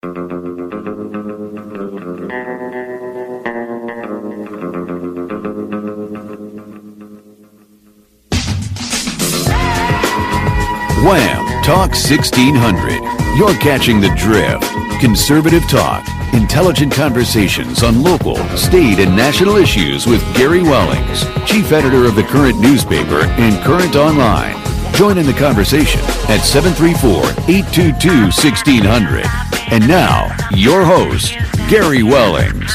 Wham! Talk 1600. You're catching the drift. Conservative talk. Intelligent conversations on local, state, and national issues with Gary Wellings, chief editor of the Current newspaper and Current Online. Join in the conversation at 734-822-1600. And now, your host, Gary Wellings.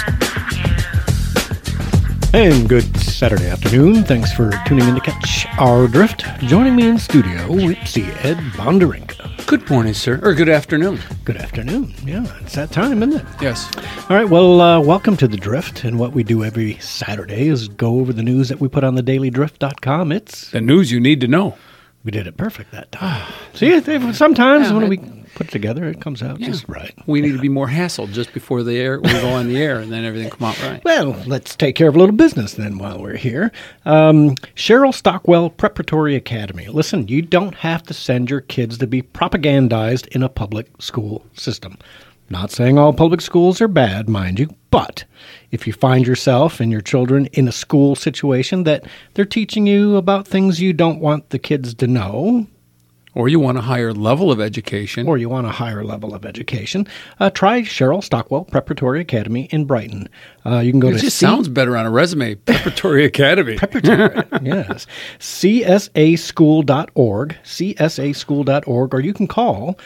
And good Saturday afternoon. Thanks for tuning in to catch our drift. Joining me in studio, Ipsy Ed Bondarenka. Good morning, sir. Or good afternoon. Good afternoon. Yeah, it's that time, isn't it? Yes. All right, well, welcome to The Drift. And what we do every Saturday is go over the news that we put on thedailydrift.com. It's the news you need to know. We did it perfect that time. See, sometimes when we put it together, it comes out just right. We need to be more hassled just before we go on the air, and then everything come out right. Well, let's take care of a little business then while we're here. Cheryl Stockwell Preparatory Academy. Listen, you don't have to send your kids to be propagandized in a public school system. Not saying all public schools are bad, mind you, but if you find yourself and your children in a school situation that they're teaching you about things you don't want the kids to know, or you want a higher level of education, try Cheryl Stockwell Preparatory Academy in Brighton. You can go to sounds better on a resume. Preparatory Academy. Preparatory, yes. csaschool.org, or you can call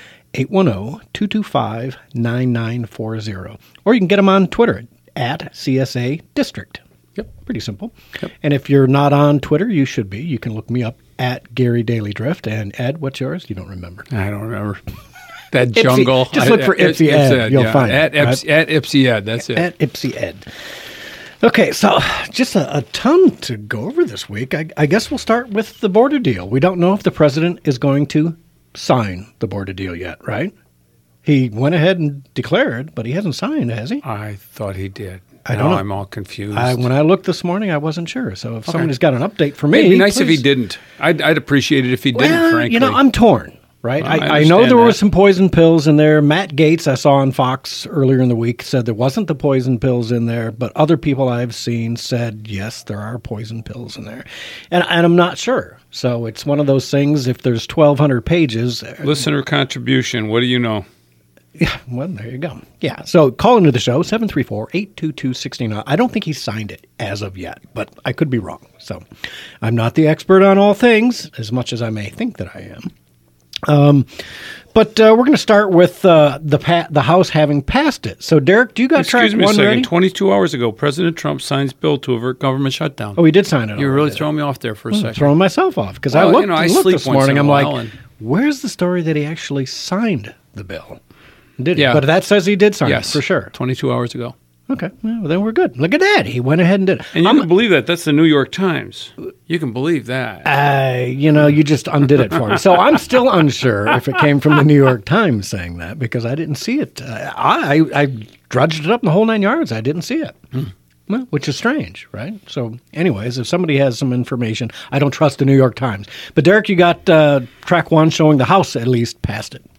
810-225-9940. Or you can get them on Twitter at CSA District. Yep. Pretty simple. Yep. And if you're not on Twitter, you should be. You can look me up at Gary Daily Drift. And Ed, what's yours? You don't remember. I don't remember. That jungle. Just look for Ipsy Ed. You'll find it. At Ipsy Ed. That's it. At Ipsy Ed. Okay, so just a ton to go over this week. I guess we'll start with the border deal. We don't know if the president is going to sign the border deal yet, right? He went ahead and declared, but he hasn't signed, has he? I thought he did. I don't know. I'm all confused. When I looked this morning, I wasn't sure. So if somebody's got an update for me, it'd be nice please. if he didn't. I'd appreciate it if he didn't, frankly. I'm torn, right? I know there were some poison pills in there. Matt Gaetz, I saw on Fox earlier in the week, said there wasn't the poison pills in there, but other people I've seen said, yes, there are poison pills in there. And I'm not sure. So it's one of those things, if there's 1,200 pages. Listener contribution, what do you know? Yeah, well, there you go. Yeah, so call into the show, 734-822-69. I don't think he signed it as of yet, but I could be wrong. So I'm not the expert on all things, as much as I may think that I am. But we're going to start with the House having passed it. So, Derek, do you got track one ready? Excuse me a second. 22 hours ago, President Trump signs bill to avert government shutdown. Oh, he did sign it. You're really throwing me off there for a second. Throwing myself off, because I looked this morning. I'm like, where's the story that he actually signed the bill? Did he? Yeah. But that says he did sign it, for sure. 22 hours ago. Okay, well, then we're good. Look at that. He went ahead and did it. And you can believe that. That's the New York Times. You can believe that. You just undid it for me. So I'm still unsure if it came from the New York Times saying that, because I didn't see it. I drudged it up the whole 9 yards. I didn't see it. Well, which is strange, right? So anyways, if somebody has some information, I don't trust the New York Times. But Derek, you got track one showing the House at least passed it.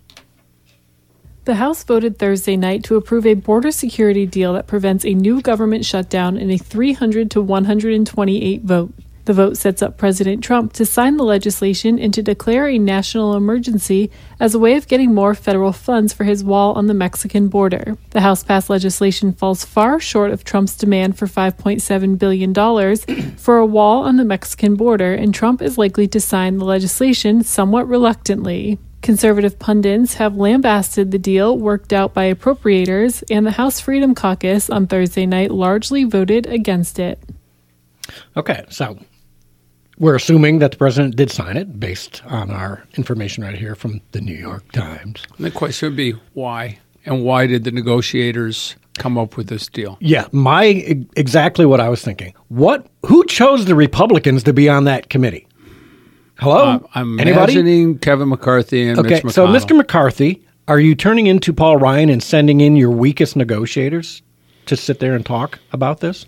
The House voted Thursday night to approve a border security deal that prevents a new government shutdown in a 300 to 128 vote. The vote sets up President Trump to sign the legislation and to declare a national emergency as a way of getting more federal funds for his wall on the Mexican border. The House-passed legislation falls far short of Trump's demand for $5.7 billion for a wall on the Mexican border, and Trump is likely to sign the legislation somewhat reluctantly. Conservative pundits have lambasted the deal worked out by appropriators, and the House Freedom Caucus on Thursday night largely voted against it. Okay, so we're assuming that the president did sign it based on our information right here from the New York Times. And the question would be why? And why did the negotiators come up with this deal? Yeah, exactly what I was thinking. Who chose the Republicans to be on that committee? Hello? I'm Anybody? imagining Kevin McCarthy and Mitch McConnell. So Mr. McCarthy, are you turning into Paul Ryan and sending in your weakest negotiators to sit there and talk about this?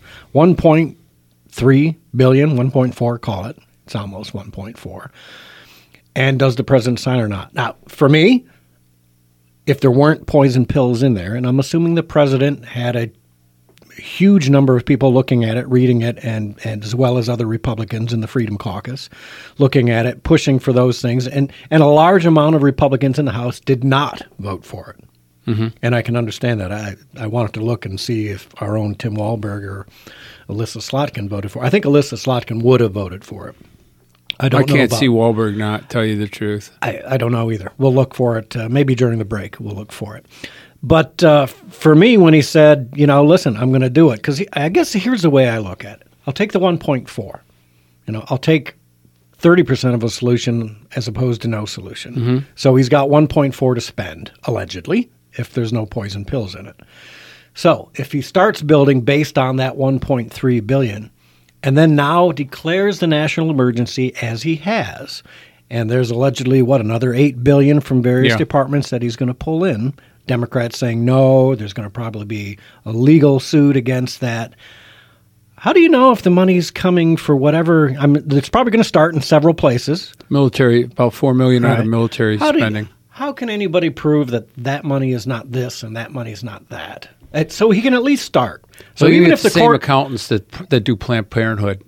1.3 billion, 1.4, call it. It's almost 1.4. And does the president sign or not? Now, for me, if there weren't poison pills in there, and I'm assuming the president had a huge number of people looking at it, reading it, and as well as other Republicans in the Freedom Caucus looking at it, pushing for those things, and a large amount of Republicans in the House did not vote for it. Mm-hmm. And I can understand that. I wanted to look and see if our own Tim Walberg or Alyssa Slotkin voted for it. I think Alyssa Slotkin would have voted for it. I can't see Walberg not, tell you the truth. I don't know either. We'll look for it. Maybe during the break we'll look for it. But for me, when he said, listen, I'm going to do it, because I guess here's the way I look at it. I'll take the 1.4. I'll take 30% of a solution as opposed to no solution. Mm-hmm. So he's got 1.4 to spend, allegedly, if there's no poison pills in it. So if he starts building based on that $1.3 billion, and then now declares the national emergency as he has, and there's allegedly, another $8 billion from various departments that he's going to pull in, Democrats saying no, there's going to probably be a legal suit against that. How do you know if the money's coming for whatever? It's probably going to start in several places. Military, about $4 million out of military spending. How can anybody prove that money is not this and that money is not that? So he can at least start. So even if the same accountants that do Planned Parenthood,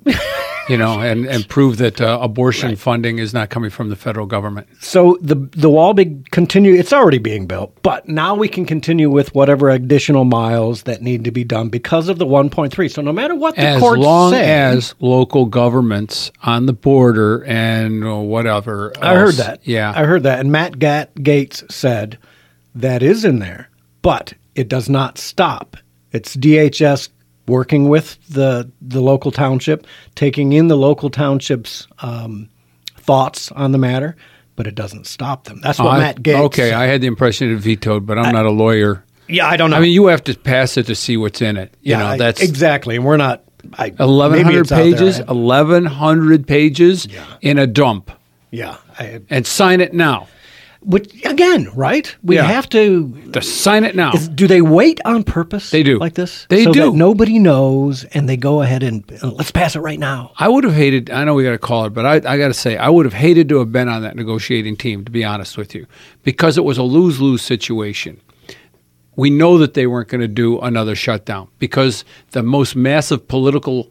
and prove that abortion funding is not coming from the federal government. So the wall continue. It's already being built, but now we can continue with whatever additional miles that need to be done because of the 1.3. So no matter what the courts say, as long as local governments on the border and whatever else, I heard that. Yeah, I heard that. And Matt Gaetz said that is in there, but it does not stop. It's DHS working with the local township, taking in the local township's thoughts on the matter, but it doesn't stop them. That's what Matt Gaetz said. I had the impression it vetoed, but I'm not a lawyer. Yeah, I don't know. I mean, you have to pass it to see what's in it. That's exactly, and we're not. 1,100 pages. 1,100 pages in a dump. Yeah, and sign it now. Which, again, right? We have to sign it now. Do they wait on purpose? They do. Like this? They do. That nobody knows, and they go ahead and let's pass it right now. I would have hated, I know we got to call it, but I got to say, I would have hated to have been on that negotiating team, to be honest with you, because it was a lose-lose situation. We know that they weren't going to do another shutdown because the most massive political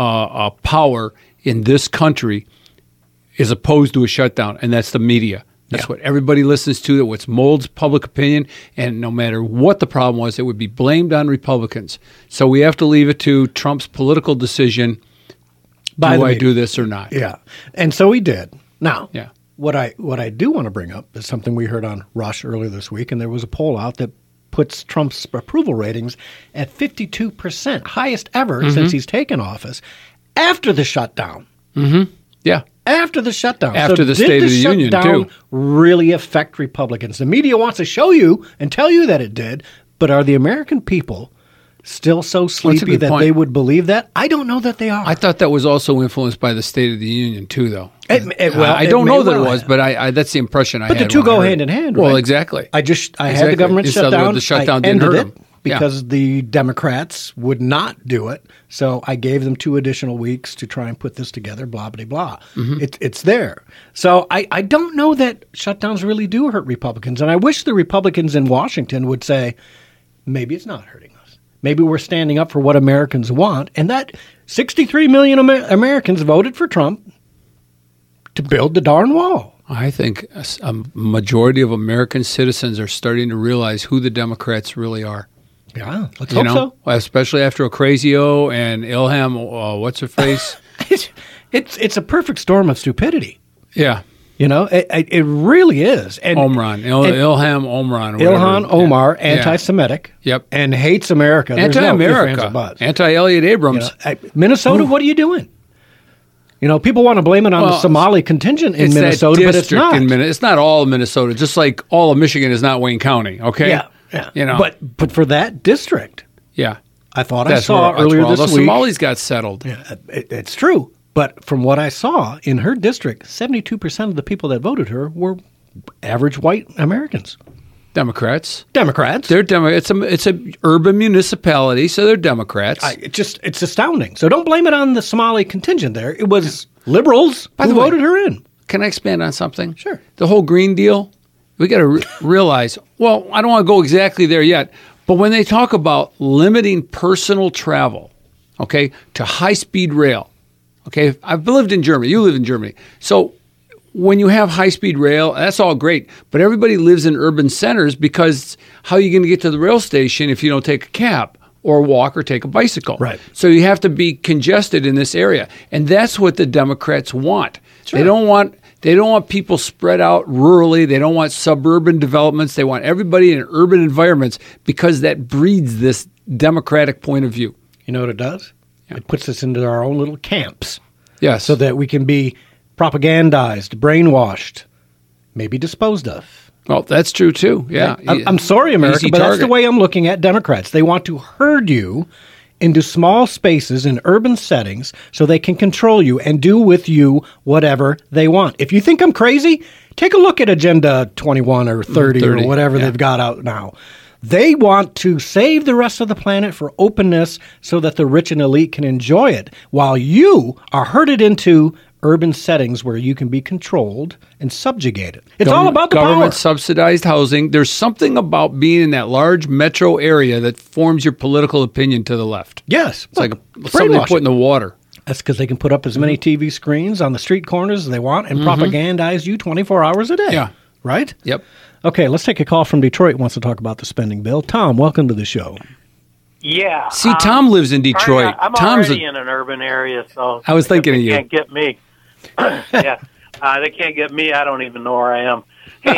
power in this country is opposed to a shutdown, and that's the media. That's what everybody listens to, that what molds public opinion, and no matter what the problem was, it would be blamed on Republicans. So we have to leave it to Trump's political decision, do I do this or not? Yeah, and so he did. Now, what I do want to bring up is something we heard on Rush earlier this week, and there was a poll out that puts Trump's approval ratings at 52%, highest ever since he's taken office, after the shutdown. Mm-hmm. Yeah. After the shutdown. After the State of the Union, too. Really affect Republicans? The media wants to show you and tell you that it did, but are the American people still so sleepy that they would believe that? I don't know that they are. I thought that was also influenced by the State of the Union, too, though. I don't know that it was, but that's the impression I had. But the two go hand in hand, right? Well, exactly. I had the government shut down. The shutdown didn't hurt them. Because the Democrats would not do it. So I gave them 2 additional weeks to try and put this together, blah, blah, blah. Mm-hmm. It's there. So I don't know that shutdowns really do hurt Republicans. And I wish the Republicans in Washington would say, maybe it's not hurting us. Maybe we're standing up for what Americans want. And that 63 million Americans voted for Trump to build the darn wall. I think a majority of American citizens are starting to realize who the Democrats really are. Yeah, let's hope so. Especially after Ocasio and Ilhan, what's her face? It's a perfect storm of stupidity. Yeah. It really is. And Ilhan Omar. Ilhan Omar, anti-Semitic. Yep. And hates America. Anti-America. Anti-Elliott Abrams. Minnesota, what are you doing? People want to blame it on the Somali contingent in Minnesota, but it's not. It's not all of Minnesota, just like all of Michigan is not Wayne County, okay? Yeah. But for that district, I thought I saw earlier this week. The Somalis got settled. Yeah, it's true. But from what I saw in her district, 72% of the people that voted her were average white Americans. Democrats. They're It's a urban municipality, so they're Democrats. It's astounding. So don't blame it on the Somali contingent there. It was liberals who voted her in. Can I expand on something? Sure. The whole Green Deal, we got to realize, well, I don't want to go exactly there yet, but when they talk about limiting personal travel, okay, to high-speed rail, okay, I've lived in Germany. You live in Germany. So when you have high-speed rail, that's all great, but everybody lives in urban centers because how are you going to get to the rail station if you don't take a cab or walk or take a bicycle? Right. So you have to be congested in this area, and that's what the Democrats want. Sure. They don't want people spread out rurally. They don't want suburban developments. They want everybody in urban environments because that breeds this Democratic point of view. You know what it does? Yeah. It puts us into our own little camps. Yes. So that we can be propagandized, brainwashed, maybe disposed of. Well, that's true, too. Yeah. I'm sorry, America, Easy but target. that's the way I'm looking at Democrats. They want to herd you into small spaces in urban settings so they can control you and do with you whatever they want. If you think I'm crazy, take a look at Agenda 21 or 30 or whatever they've got out now. They want to save the rest of the planet for openness so that the rich and elite can enjoy it, while you are herded into urban settings where you can be controlled and subjugated. It's all about the government power. subsidized housing. There's something about being in that large metro area that forms your political opinion to the left. Yes. It's like something put in the water. That's because they can put up as many TV screens on the street corners as they want and propagandize you 24 hours a day. Yeah. Right? Yep. Okay, let's take a call from Detroit who wants to talk about the spending bill. Tom, welcome to the show. Yeah. See, Tom lives in Detroit. I'm already in an urban area, so I was thinking of you. They can't get me. Yeah. They can't get me. I don't even know where I am. Hey,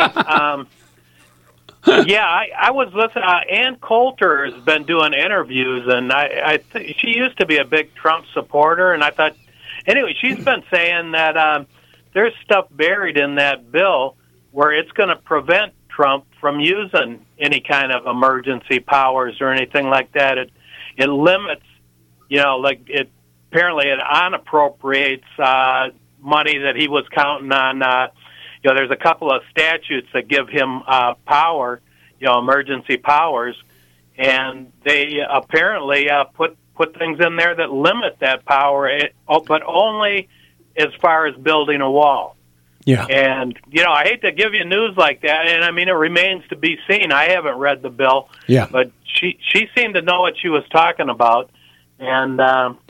yeah, I was listening. Ann Coulter has been doing interviews, and she used to be a big Trump supporter, and I thought, anyway, she's been saying that there's stuff buried in that bill where it's going to prevent Trump from using any kind of emergency powers or anything like that. It limits, like apparently it unappropriates money that he was counting on. There's a couple of statutes that give him power, emergency powers, and they apparently put things in there that limit that power, but only as far as building a wall. Yeah. And, I hate to give you news like that, and I mean, it remains to be seen. I haven't read the bill, but she seemed to know what she was talking about. And,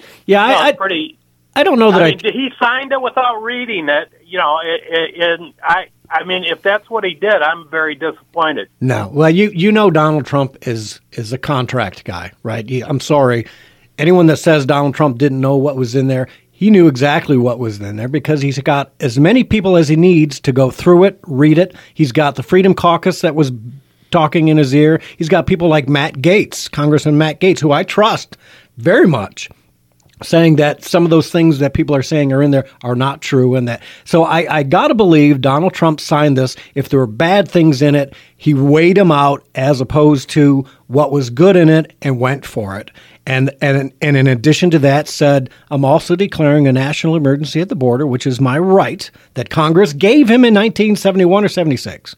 I don't know that he signed it without reading it, and I mean, if that's what he did, I'm very disappointed. No. Well, Donald Trump is a contract guy, right? I'm sorry. Anyone that says Donald Trump didn't know what was in there, he knew exactly what was in there because he's got as many people as he needs to go through it, read it. He's got the Freedom Caucus that was talking in his ear. He's got people like Matt Gaetz, Congressman Matt Gaetz, who I trust very much, saying that some of those things that people are saying are in there are not true. And that, so I got to believe Donald Trump signed this. If there were bad things in it, he weighed them out as opposed to what was good in it and went for it. And in addition to that said, I'm also declaring a national emergency at the border, which is my right that Congress gave him in 1971 or 76.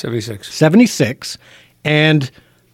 76. And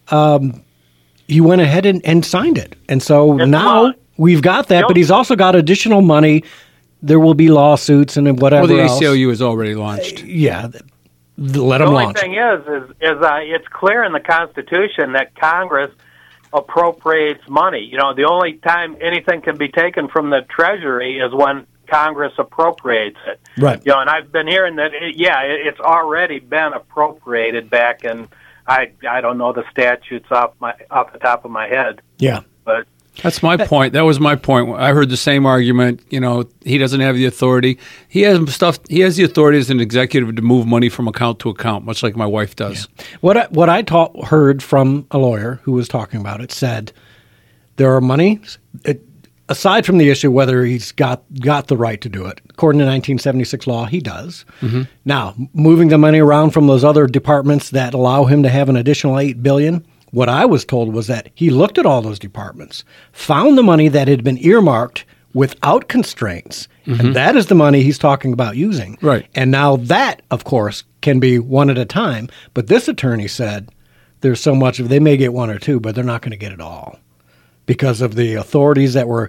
he went ahead and signed it. And so now we've got that, but he's also got additional money. There will be lawsuits and whatever else. Well, the ACLU is already launched. Yeah. Let them launch. The only thing is it's clear in the Constitution that Congress appropriates money. The only time anything can be taken from the Treasury is when Congress appropriates it. Right. And I've been hearing that, it's already been appropriated back, and I don't know the statutes off the top of my head. Yeah. But that's my point. That was my point. I heard the same argument. He doesn't have the authority. He has the authority as an executive to move money from account to account, much like my wife does. Yeah. What I heard from a lawyer who was talking about it said there are money, aside from the issue whether he's got the right to do it. According to 1976 law, he does. Mm-hmm. Now, moving the money around from those other departments that allow him to have an additional $8 billion. What I was told was that he looked at all those departments, found the money that had been earmarked without constraints, and that is the money he's talking about using. Right. And now that, of course, can be one at a time. But this attorney said there's so much of they may get one or two, but they're not going to get it all because of the authorities that were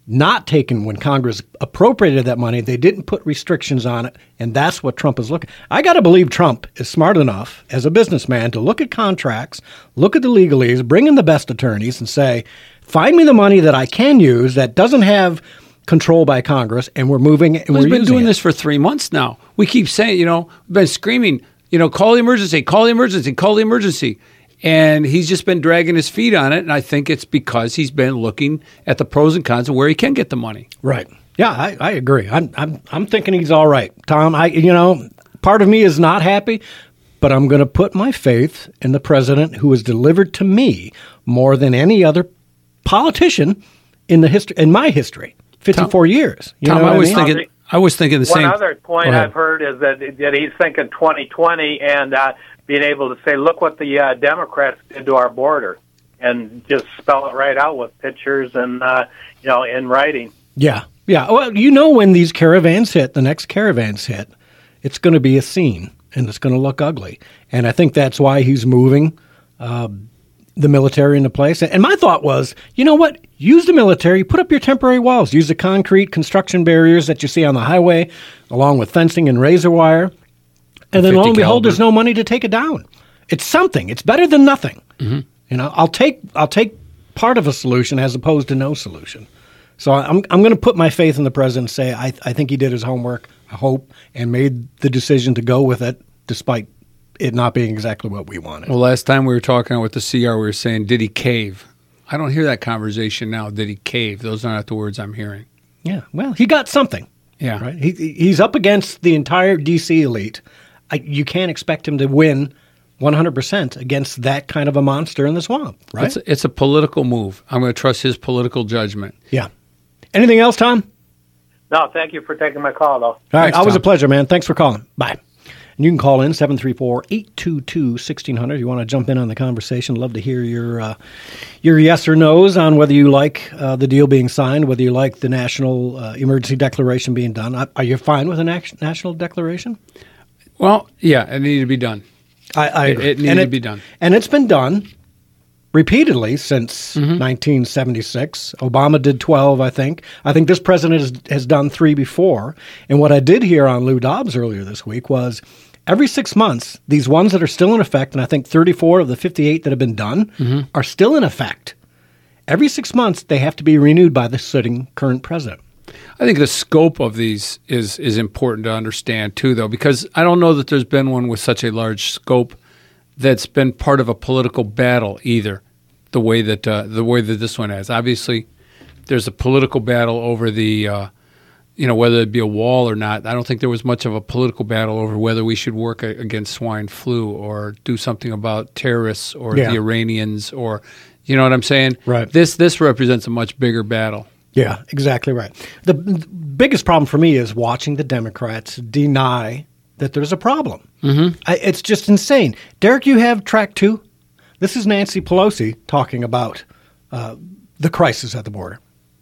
not taken when Congress appropriated that money. They didn't put restrictions on it, and that's what Trump is looking. I got to believe Trump is smart enough as a businessman to look at contracts, look at the legalese, bring in the best attorneys, and say, find me the money that I can use that doesn't have control by Congress, and we're moving it. And We've we're been using doing it. this for 3 months now. We keep saying, we've been screaming, call the emergency, call the emergency, call the emergency. And he's just been dragging his feet on it, and I think it's because he's been looking at the pros and cons of where he can get the money. Right. Yeah, I agree. I'm thinking he's all right, Tom. Part of me is not happy, but I'm going to put my faith in the president who has delivered to me more than any other politician in my history, 54 years. You Tom, know what I was mean? thinking. I was thinking the same. One other point I've heard is that he's thinking 2020 and being able to say, look what the Democrats did to our border, and just spell it right out with pictures and in writing. Yeah. Well, when these caravans hit, the next caravans hit, it's going to be a scene, and it's going to look ugly. And I think that's why he's moving the military into place. And my thought was, you know what? Use the military, put up your temporary walls, use the concrete construction barriers that you see on the highway, along with fencing and razor wire. And then lo and behold, there's no money to take it down. It's something. It's better than nothing. Mm-hmm. I'll take part of a solution as opposed to no solution. So I'm going to put my faith in the president and say I think he did his homework, I hope, and made the decision to go with it despite it not being exactly what we wanted. Well, last time we were talking with the CR, we were saying, did he cave? I don't hear that conversation now. Did he cave? Those are not the words I'm hearing. Yeah, well, he got something. Yeah. Right? He's up against the entire D.C. elite. You can't expect him to win 100% against that kind of a monster in the swamp, right? It's a political move. I'm going to trust his political judgment. Yeah. Anything else, Tom? No, thank you for taking my call, though. All right, Thanks, always Tom. a pleasure, man. Thanks for calling. Bye. And you can call in 734-822-1600. You want to jump in on the conversation? Love to hear your yes or no's on whether you like the deal being signed, whether you like the national emergency declaration being done. Are you fine with a national declaration? Well, yeah, it needed to be done. I agree. It needed to be done. And it's been done repeatedly since 1976. Obama did 12, I think. I think this president has done 3 before. And what I did hear on Lou Dobbs earlier this week was every 6 months, these ones that are still in effect, and I think 34 of the 58 that have been done are still in effect. Every 6 months, they have to be renewed by the sitting current president. I think the scope of these is important to understand, too, though, because I don't know that there's been one with such a large scope that's been part of a political battle either, the way that this one has. Obviously, there's a political battle over the, whether it be a wall or not. I don't think there was much of a political battle over whether we should work against swine flu or do something about terrorists or the Iranians or, you know what I'm saying? Right. This represents a much bigger battle. Yeah, exactly right. The biggest problem for me is watching the Democrats deny that there's a problem. It's just insane. Derek, you have track 2? This is Nancy Pelosi talking about the crisis at the border.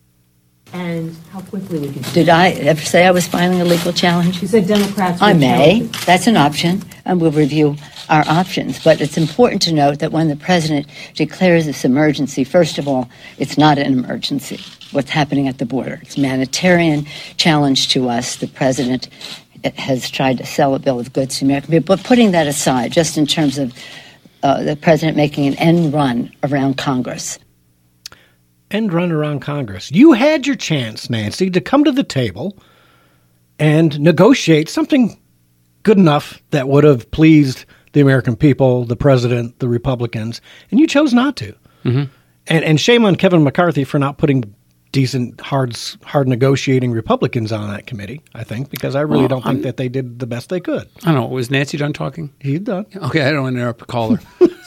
And how quickly we can. Did I ever say I was filing a legal challenge? You said Democrats. I would may. challenge it. That's an option, and we'll review our options. But it's important to note that when the president declares this emergency, first of all, it's not an emergency. What's happening at the border? It's a humanitarian challenge to us. The president has tried to sell a bill of goods to American people. But putting that aside, just in terms of the president making an end run around Congress. End run around Congress. You had your chance, Nancy, to come to the table and negotiate something good enough that would have pleased the American people, the president, the Republicans, and you chose not to. And shame on Kevin McCarthy for not putting decent, hard negotiating Republicans on that committee, I think, because I really don't think that they did the best they could. I don't know. Was Nancy done talking? He's done. Okay, I don't want to interrupt the caller.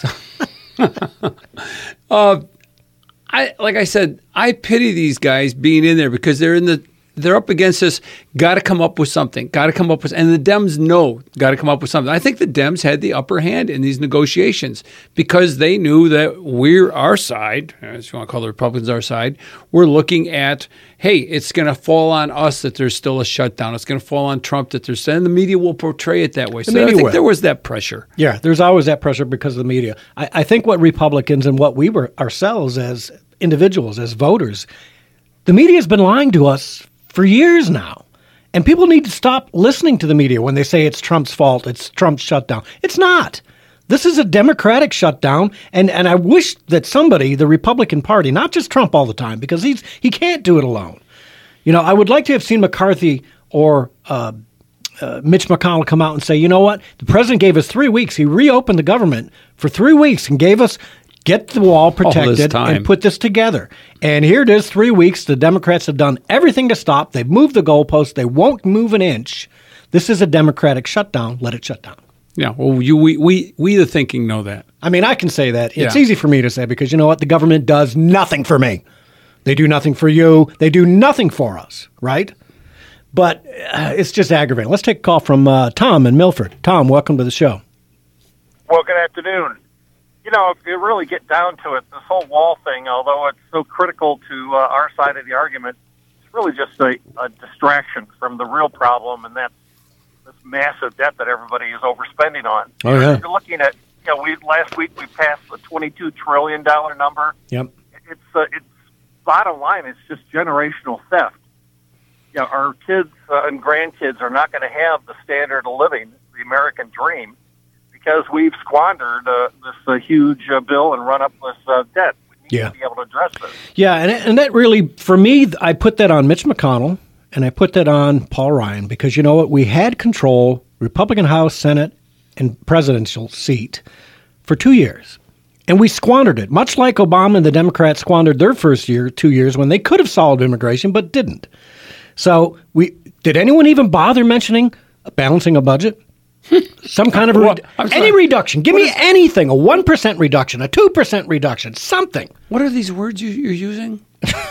Like I said, I pity these guys being in there because they're up against this. Got to come up with something. And the Dems know got to come up with something. I think the Dems had the upper hand in these negotiations because they knew that we're our side, as you want to call the Republicans our side. We're looking at, hey, it's going to fall on us that there's still a shutdown. It's going to fall on Trump that there's, and the media will portray it that way. So I think there was that pressure. Yeah, there's always that pressure because of the media. I think what Republicans and what we were ourselves as individuals, as voters, The media's been lying to us for years now. And people need to stop listening to the media when they say it's Trump's fault, it's Trump's shutdown. It's not. This is a Democratic shutdown, and I wish that somebody, the Republican Party, not just Trump all the time, because he can't do it alone. You know, I would like to have seen McCarthy or Mitch McConnell come out and say, you know what, the president gave us 3 weeks. He reopened the government for 3 weeks and gave us get the wall protected and put this together. And here it is, 3 weeks. The Democrats have done everything to stop. They've moved the goalpost. They won't move an inch. This is a Democratic shutdown. Let it shut down. Yeah, well, we the thinking know that. I mean, I can say that. It's easy for me to say because you know what? The government does nothing for me. They do nothing for you. They do nothing for us, right? But it's just aggravating. Let's take a call from Tom in Milford. Tom, welcome to the show. Well, good afternoon. You know, if you really get down to it, this whole wall thing, although it's so critical to our side of the argument, it's really just a distraction from the real problem, and that's this massive debt that everybody is overspending on. Oh, yeah. You're looking at, you know, last week we passed the $22 trillion number. Yep. It's bottom line, it's just generational theft. You know, our kids and grandkids are not going to have the standard of living, the American dream, because we've squandered this huge bill and run up this debt. We need to be able to address this. Yeah, and that really, for me, I put that on Mitch McConnell, and I put that on Paul Ryan, because you know what? We had control, Republican House, Senate, and presidential seat for 2 years. And we squandered it, much like Obama and the Democrats squandered their first 2 years when they could have solved immigration but didn't. So did anyone even bother mentioning balancing a budget? Some kind of any reduction. Give me anything, a 1% reduction, a 2% reduction, something. What are these words you're using?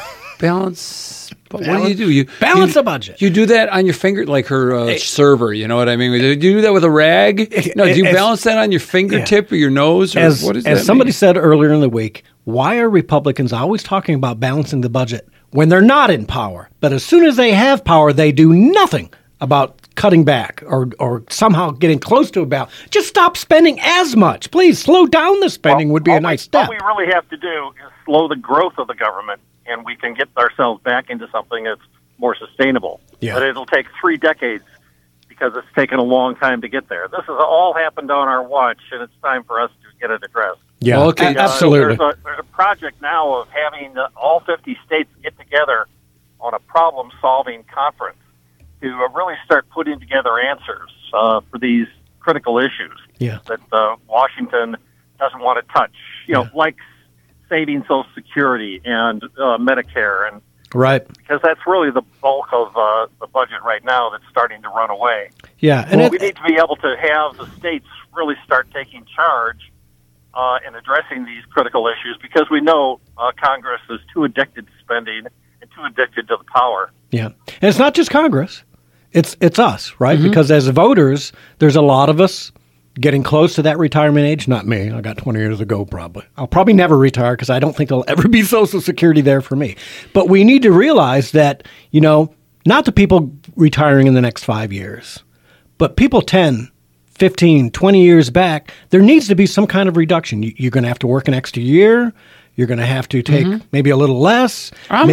Balance. What do you do? You balance a budget. You do that on your finger, like her server. You know what I mean? Do you do that with a rag? No, do you balance that on your fingertip or your nose? Or what does that as somebody said earlier in the week, why are Republicans always talking about balancing the budget when they're not in power? But as soon as they have power, they do nothing about cutting back or somehow getting close to a balance. Just stop spending as much. Please slow down the spending would be a nice step. What we really have to do is slow the growth of the government, and we can get ourselves back into something that's more sustainable. Yeah. But it'll take 3 decades because it's taken a long time to get there. This has all happened on our watch, and it's time for us to get it addressed. Yeah, well, okay, absolutely. There's a project now of having all 50 states get together on a problem-solving conference to really start putting together answers for these critical issues that Washington doesn't want to touch. You know, like saving Social Security and Medicare, and because that's really the bulk of the budget right now that's starting to run away. Yeah, and we need to be able to have the states really start taking charge in addressing these critical issues, because we know Congress is too addicted to spending and too addicted to the power. Yeah, and it's not just Congress. It's us, right? Mm-hmm. Because as voters, there's a lot of us getting close to that retirement age. Not me. I got 20 years to go probably. I'll probably never retire because I don't think there'll ever be Social Security there for me. But we need to realize that, you know, not the people retiring in the next 5 years, but people 10, 15, 20 years back, there needs to be some kind of reduction. You're going to have to work an extra year. You're going to have to take maybe a little less.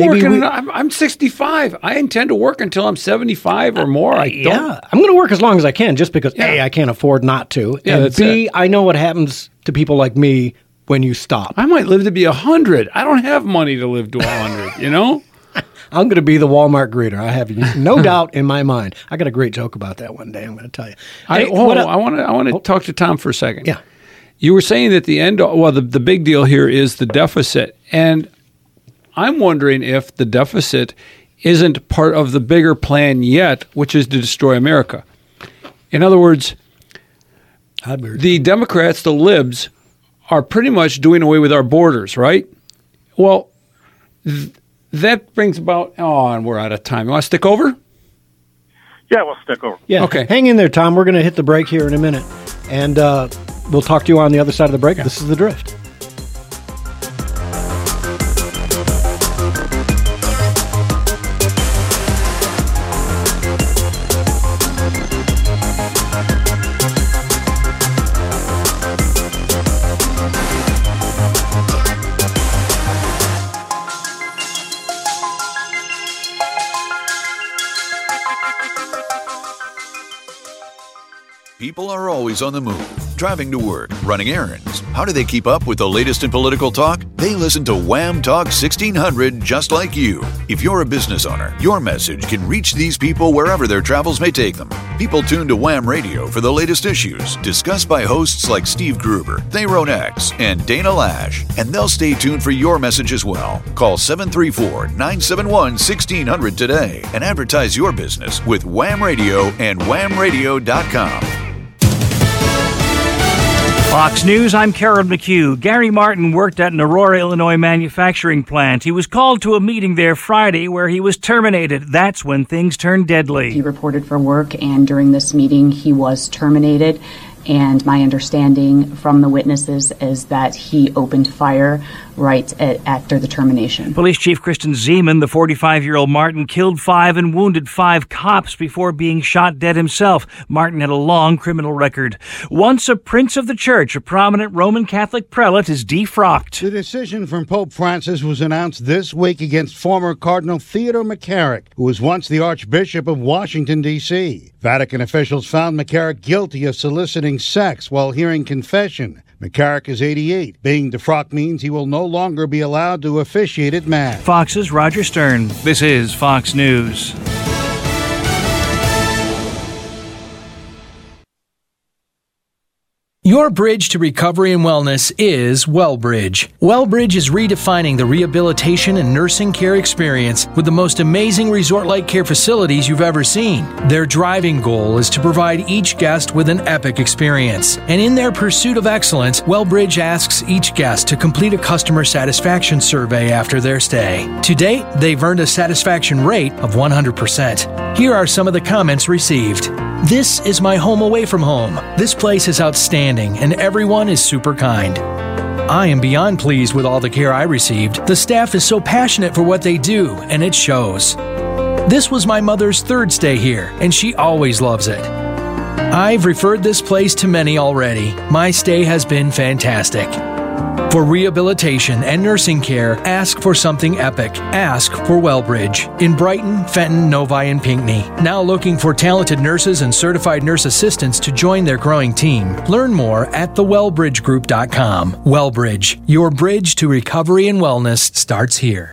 I'm 65. I intend to work until I'm 75 or more. I'm going to work as long as I can, just because, A, I can't afford not to, and B, I know what happens to people like me when you stop. I might live to be 100. I don't have money to live to 100, you know? I'm going to be the Walmart greeter. I have no doubt in my mind. I got a great joke about that one day, I'm going to tell you. I want to talk to Tom for a second. Yeah. You were saying that the big deal here is the deficit. And I'm wondering if the deficit isn't part of the bigger plan yet, which is to destroy America. In other words, the Democrats, the libs, are pretty much doing away with our borders, right? Well, that brings about, and we're out of time. You want to stick over? Yeah, we'll stick over. Yeah. Okay. Hang in there, Tom. We're going to hit the break here in a minute. And we'll talk to you on the other side of the break. Yeah. This is The Drift. People are always on the move, driving to work, running errands. How do they keep up with the latest in political talk? They listen to Wham Talk 1600 just like you. If you're a business owner, your message can reach these people wherever their travels may take them. People tune to Wham Radio for the latest issues, discussed by hosts like Steve Gruber, Theron X, and Dana Lash. And they'll stay tuned for your message as well. Call 734-971-1600 today and advertise your business with Wham Radio and whamradio.com. Fox News, I'm Karen McHugh. Gary Martin worked at an Aurora, Illinois manufacturing plant. He was called to a meeting there Friday where he was terminated. That's when things turned deadly. He reported for work, and during this meeting he was terminated. And my understanding from the witnesses is that he opened fire right after the termination. Police Chief Kristen Zeman, the 45-year-old Martin, killed 5 and wounded 5 cops before being shot dead himself. Martin had a long criminal record. Once a prince of the church, a prominent Roman Catholic prelate is defrocked. The decision from Pope Francis was announced this week against former Cardinal Theodore McCarrick, who was once the Archbishop of Washington, D.C. Vatican officials found McCarrick guilty of soliciting sex while hearing confession. McCarrick is 88. Being defrocked means he will no longer be allowed to officiate at Mass. Fox's Roger Stern. This is Fox News. Your bridge to recovery and wellness is WellBridge. WellBridge is redefining the rehabilitation and nursing care experience with the most amazing resort-like care facilities you've ever seen. Their driving goal is to provide each guest with an epic experience. And in their pursuit of excellence, WellBridge asks each guest to complete a customer satisfaction survey after their stay. To date, they've earned a satisfaction rate of 100%. Here are some of the comments received. This is my home away from home. This place is outstanding and everyone is super kind. I am beyond pleased with all the care I received. The staff is so passionate for what they do, and it shows. This was my mother's 3rd stay here, and she always loves it. I've referred this place to many already. My stay has been fantastic. For rehabilitation and nursing care, ask for something epic. Ask for WellBridge in Brighton, Fenton, Novi, and Pinckney. Now looking for talented nurses and certified nurse assistants to join their growing team. Learn more at thewellbridgegroup.com. WellBridge, your bridge to recovery and wellness starts here.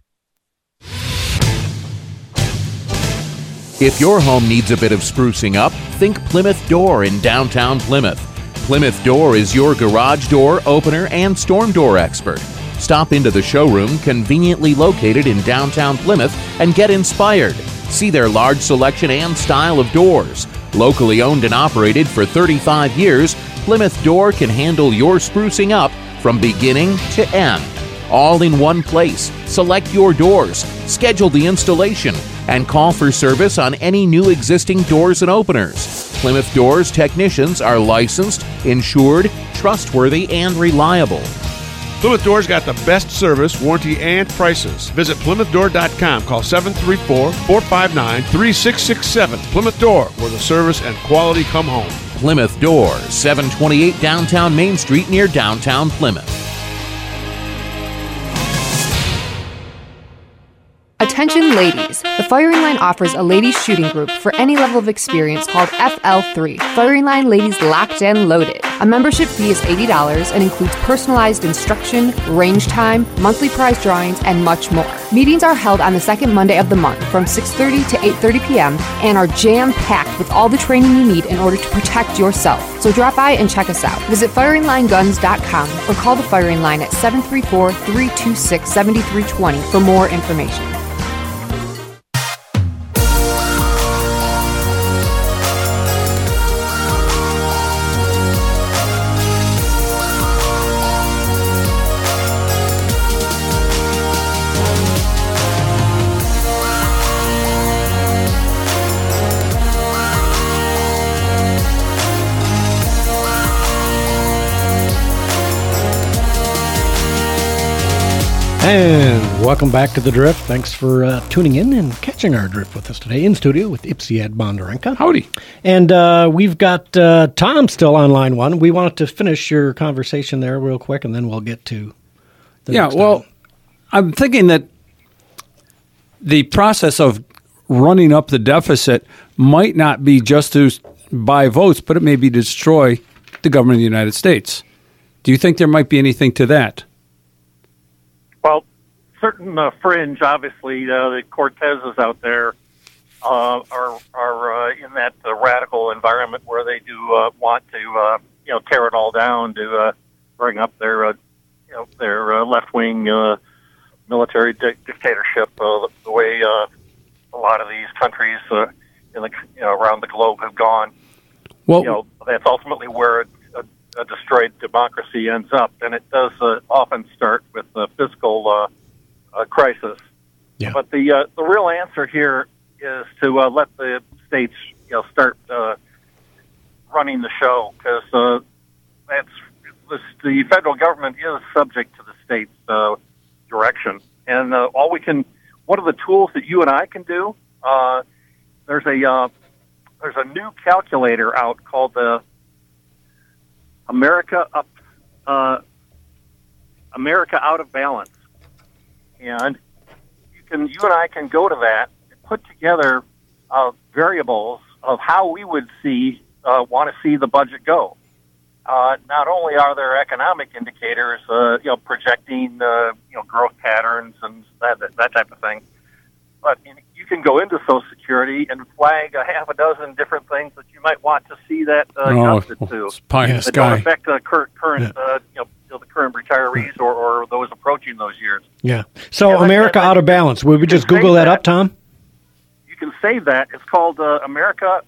If your home needs a bit of sprucing up, think Plymouth Door in downtown Plymouth. Plymouth Door is your garage door, opener, and storm door expert. Stop into the showroom conveniently located in downtown Plymouth and get inspired. See their large selection and style of doors. Locally owned and operated for 35 years, Plymouth Door can handle your sprucing up from beginning to end. All in one place. Select your doors, schedule the installation, and call for service on any new existing doors and openers. Plymouth Doors technicians are licensed, insured, trustworthy, and reliable. Plymouth Door's got the best service, warranty, and prices. Visit PlymouthDoor.com. Call 734-459-3667. Plymouth Door, where the service and quality come home. Plymouth Door, 728 downtown Main Street near downtown Plymouth. Attention ladies, the Firing Line offers a ladies shooting group for any level of experience called FL3, Firing Line Ladies Locked and Loaded. A membership fee is $80 and includes personalized instruction, range time, monthly prize drawings, and much more. Meetings are held on the second Monday of the month from 6:30 to 8:30 p.m. and are jam-packed with all the training you need in order to protect yourself. So drop by and check us out. Visit FiringLineGuns.com or call the Firing Line at 734-326-7320 for more information. And welcome back to The Drift. Thanks for tuning in and catching our drift with us today in studio with Ipsiad Bondarenka. Howdy. And we've got Tom still on line one. We wanted to finish your conversation there real quick, and then we'll get to the next well, I'm thinking that the process of running up the deficit might not be just to buy votes, but it may be to destroy the government of the United States. Do you think there might be anything to that? Well, certain fringe, obviously, the Cortezes out there are in that radical environment where they do want to tear it all down to bring up their left wing military dictatorship the way a lot of these countries around the globe have gone. Well, that's ultimately where a destroyed democracy ends up, and it does often start with a fiscal crisis. Yeah. But the real answer here is to let the states start running the show, because the federal government is subject to the state's direction, and one of the tools that you and I can do. There's a new calculator out called the America Out of Balance, and you and I can go to that and put together variables of how we would want to see the budget go. Not only are there economic indicators, projecting growth patterns and that type of thing, but you can go into Social Security and flag a half a dozen different things that you might want to see that adjusted to. It's pie in the that don't sky. affect the current the current retirees or those approaching those years. Yeah. So America Out of Balance. Would we just Google that up, Tom? You can save that. It's called America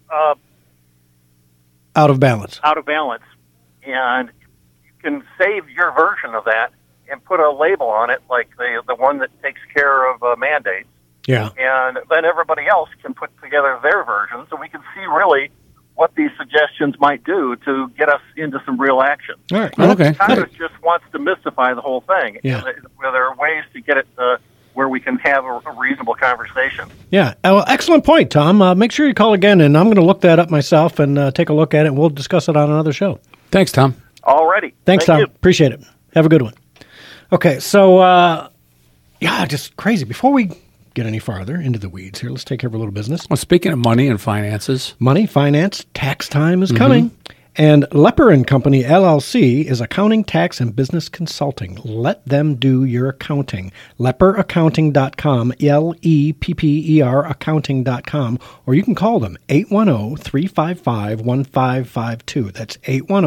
Out of Balance. Out of Balance, and you can save your version of that and put a label on it, like the one that takes care of mandates. Yeah. And then everybody else can put together their versions, and we can see really what these suggestions might do to get us into some real action. All right. Okay. Congress just wants to mystify the whole thing. Yeah. Where there are ways to get it where we can have a reasonable conversation. Yeah. Well, excellent point, Tom. Make sure you call again, and I'm going to look that up myself and take a look at it, and we'll discuss it on another show. Thanks, Tom. Alrighty. Thanks, Thank Tom. you. Appreciate it. Have a good one. Okay, so, just crazy. Before we get any farther into the weeds here, let's take care of a little business. Well, speaking of money and finances. Money, finance, tax time is coming. And Lepper & Company, LLC, is accounting, tax, and business consulting. Let them do your accounting. LepperAccounting.com, Lepper accounting.com, or you can call them 810-355-1552. That's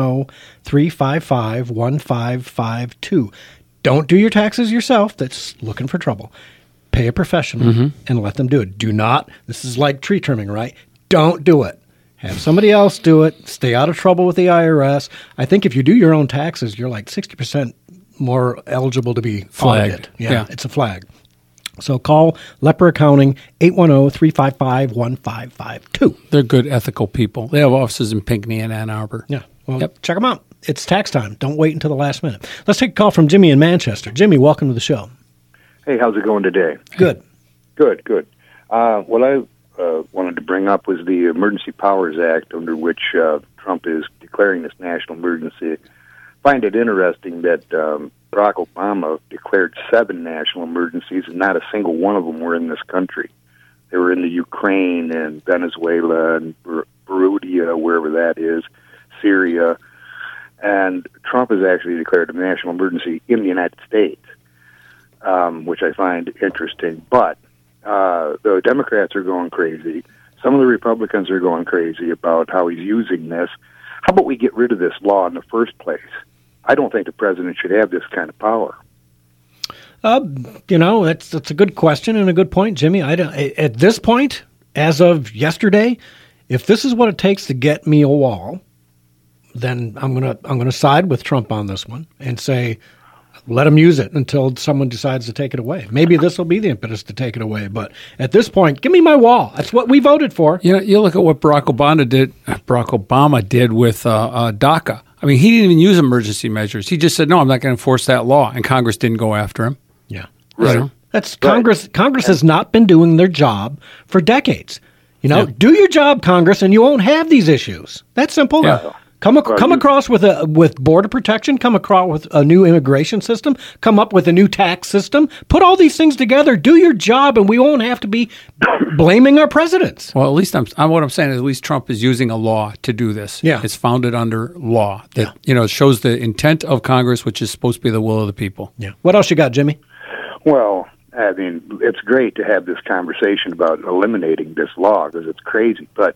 810-355-1552. Don't do your taxes yourself. That's looking for trouble. Pay a professional and let them do it. Do not, this is like tree trimming, right? Don't do it. Have somebody else do it. Stay out of trouble with the IRS. I think if you do your own taxes, you're like 60% more eligible to be audited. Yeah, it's a flag. So call Lepper Accounting, 810-355-1552. They're good, ethical people. They have offices in Pinckney and Ann Arbor. Yeah. Well, check them out. It's tax time. Don't wait until the last minute. Let's take a call from Jimmy in Manchester. Jimmy, welcome to the show. Hey, how's it going today? Good. Good. What I wanted to bring up was the Emergency Powers Act, under which Trump is declaring this national emergency. I find it interesting that Barack Obama declared 7 national emergencies, and not a single one of them were in this country. They were in the Ukraine and Venezuela and Burundi, wherever that is, Syria. And Trump has actually declared a national emergency in the United States, which I find interesting. But the Democrats are going crazy. Some of the Republicans are going crazy about how he's using this. How about we get rid of this law in the first place? I don't think the president should have this kind of power. That's a good question and a good point, Jimmy. At this point, as of yesterday, if this is what it takes to get me a wall, then I'm gonna side with Trump on this one and say, let him use it until someone decides to take it away. Maybe this will be the impetus to take it away. But at this point, give me my wall. That's what we voted for. You look at what Barack Obama did with DACA. I mean, he didn't even use emergency measures. He just said, no, I'm not going to enforce that law. And Congress didn't go after him. Yeah. Right. That's Congress. Congress has not been doing their job for decades. Do your job, Congress, and you won't have these issues. That's simple. Yeah. Come across with border protection, come across with a new immigration system, come up with a new tax system, put all these things together, do your job, and we won't have to be blaming our presidents. Well, at least what I'm saying is at least Trump is using a law to do this. Yeah. It's founded under law that, shows the intent of Congress, which is supposed to be the will of the people. Yeah. What else you got, Jimmy? Well, I mean, it's great to have this conversation about eliminating this law because it's crazy, but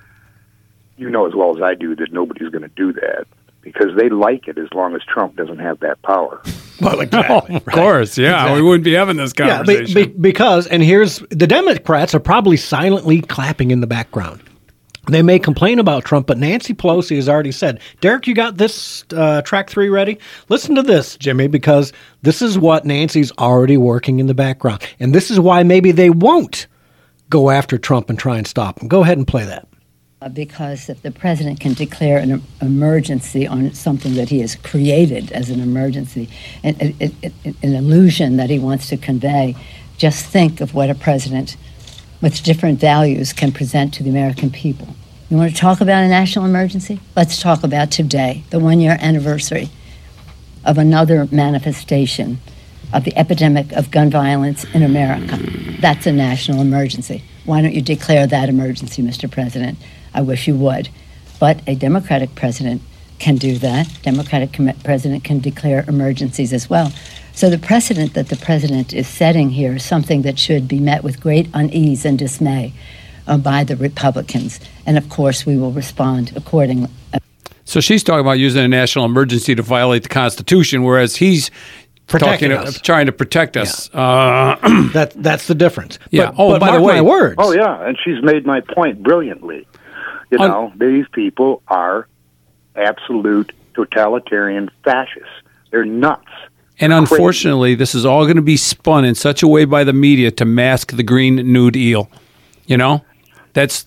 you know as well as I do that nobody's going to do that because they like it as long as Trump doesn't have that power. Well, exactly. Of course, yeah. Exactly. We wouldn't be having this conversation. Yeah, because, and here's, the Democrats are probably silently clapping in the background. They may complain about Trump, but Nancy Pelosi has already said, Derek, you got this track 3 ready? Listen to this, Jimmy, because this is what Nancy's already working in the background. And this is why maybe they won't go after Trump and try and stop him. Go ahead and play that. Because if the president can declare an emergency on something that he has created as an emergency, an illusion that he wants to convey, just think of what a president with different values can present to the American people. You want to talk about a national emergency? Let's talk about today, the 1-year anniversary of another manifestation of the epidemic of gun violence in America. That's a national emergency. Why don't you declare that emergency, Mr. President? I wish you would. But a Democratic president can do that. Democratic president can declare emergencies as well. So the precedent that the president is setting here is something that should be met with great unease and dismay by the Republicans. And of course, we will respond accordingly. So she's talking about using a national emergency to violate the Constitution, whereas he's trying to protect us. Yeah. That's the difference. Yeah. But by the way, my words. Oh, yeah. And she's made my point brilliantly. You know, these people are absolute totalitarian fascists. They're nuts. And unfortunately, this is all going to be spun in such a way by the media to mask the Green New Deal. You know, that's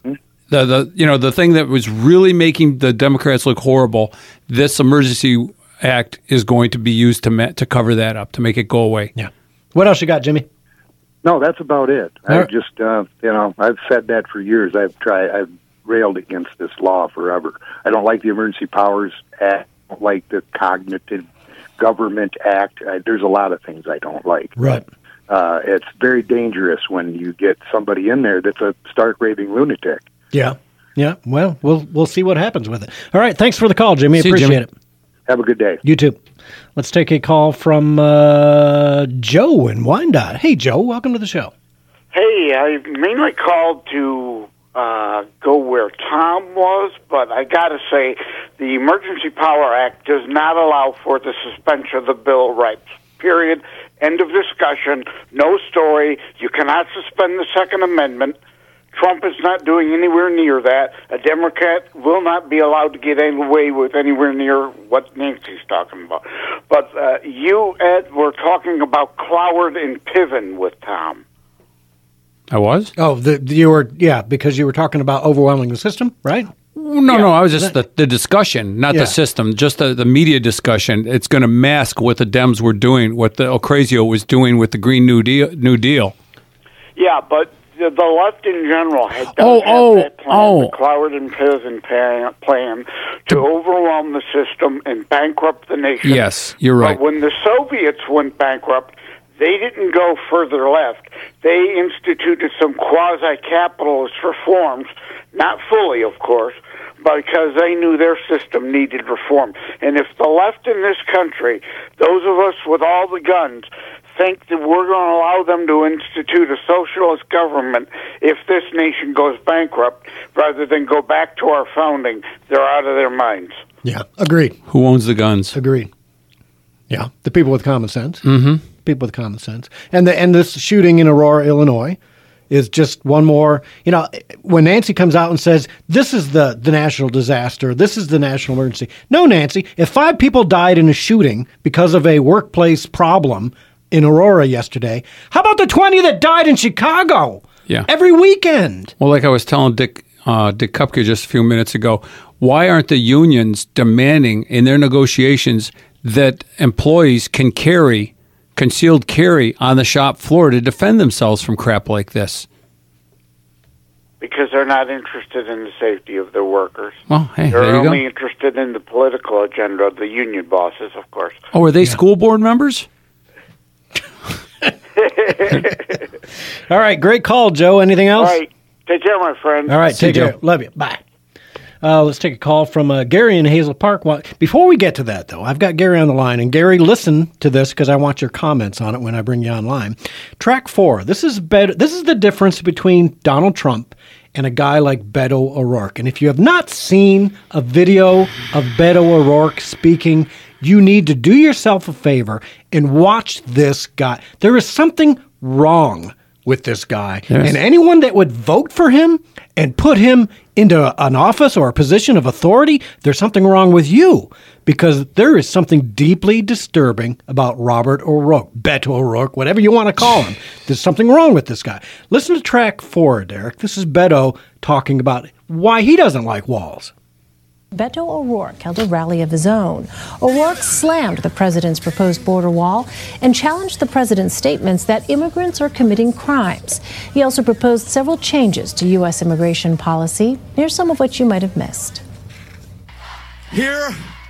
the thing that was really making the Democrats look horrible. This emergency act is going to be used to cover that up, to make it go away. Yeah. What else you got, Jimmy? No, that's about it. I've just, I've said that for years. I've railed against this law forever. I don't like the Emergency Powers Act. I don't like the Cognitive Government Act. There's a lot of things I don't like. Right. It's very dangerous when you get somebody in there that's a stark raving lunatic. Yeah. Yeah. Well, we'll see what happens with it. All right. Thanks for the call, Jimmy. Appreciate it. Have a good day. You too. Let's take a call from Joe in Wyandotte. Hey, Joe. Welcome to the show. Hey, I mainly called to go where Tom was, but I got to say, the Emergency Power Act does not allow for the suspension of the Bill of Rights. Period. End of discussion. No story. You cannot suspend the Second Amendment. Trump is not doing anywhere near that. A Democrat will not be allowed to get away with anywhere near what Nancy's talking about. But you, Ed, were talking about Cloward and Piven with Tom. I was? Oh, because you were talking about overwhelming the system, right? No, I was just the discussion, not the system, just the media discussion. It's going to mask what the Dems were doing, what the Ocasio was doing with the Green New Deal. Yeah, but the left in general does have that plan, the Cloward and Piven plan to overwhelm the system and bankrupt the nation. Yes, you're right. But when the Soviets went bankrupt, they didn't go further left. They instituted some quasi-capitalist reforms, not fully, of course, because they knew their system needed reform. And if the left in this country, those of us with all the guns, think that we're going to allow them to institute a socialist government if this nation goes bankrupt, rather than go back to our founding, they're out of their minds. Yeah, agreed. Who owns the guns? Agreed. Yeah, the people with common sense. Mm-hmm. People with common sense. And this shooting in Aurora, Illinois, is just one more. You know, when Nancy comes out and says, this is the national disaster, this is the national emergency. No, Nancy, if 5 people died in a shooting because of a workplace problem in Aurora yesterday, how about the 20 that died in Chicago? Yeah. Every weekend. Well, like I was telling Dick Kupke just a few minutes ago, why aren't the unions demanding in their negotiations that employees can carry concealed carry on the shop floor to defend themselves from crap like this? because they're not interested in the safety of their workers. Well, hey, They're there you only go. interested in the political agenda of the union bosses, of course. Oh, are they school board members? All right, great call, Joe. Anything else? All right. Take care, my friend. All right, See you, take care. Joe. Love you. Bye. Let's take a call from Gary in Hazel Park. Well, before we get to that, though, I've got Gary on the line. And Gary, listen to this because I want your comments on it when I bring you online. Track 4. This is the difference between Donald Trump and a guy like Beto O'Rourke. And if you have not seen a video of Beto O'Rourke speaking, you need to do yourself a favor and watch this guy. There is something wrong with this guy. Yes. And anyone that would vote for him and put him into an office or a position of authority, there's something wrong with you, because there is something deeply disturbing about Robert O'Rourke, Beto O'Rourke, whatever you want to call him. There's something wrong with this guy. Listen to track 4, Derek. This is Beto talking about why he doesn't like walls. Beto O'Rourke held a rally of his own. O'Rourke slammed the president's proposed border wall and challenged the president's statements that immigrants are committing crimes. He also proposed several changes to U.S. immigration policy. Here's some of what you might have missed. Here,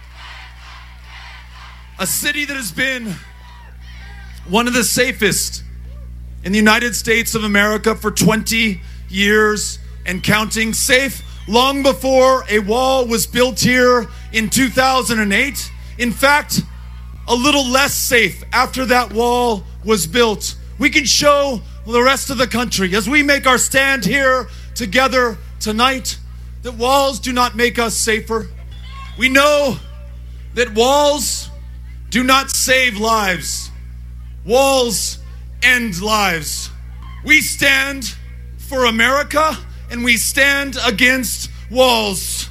a city that has been one of the safest in the United States of America for 20 years and counting, safe long before a wall was built here in 2008. In fact, a little less safe after that wall was built. We can show the rest of the country as we make our stand here together tonight that walls do not make us safer. We know that walls do not save lives. Walls end lives. We stand for America, and we stand against walls.